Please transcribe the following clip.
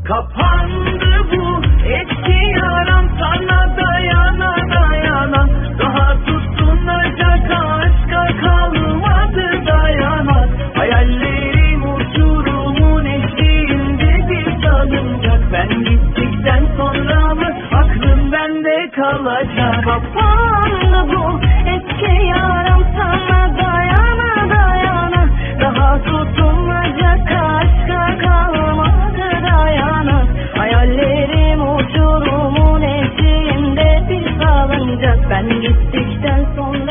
Kapandı bu eski yaram, sana dayana dayana. Daha tutunacak aşka kalmadı dayanak. Hayallerim uçurumun eşiğinde bir salıncak. Ben gittikten sonra mı aklım bende kalacak? Kapandı bu eski yaram, sana dayana dayana. Daha tutunacak aşka kalmadı dayanak. Hayallerim uçurumun eşiğinde bir salıncak. Ben gittikten sonra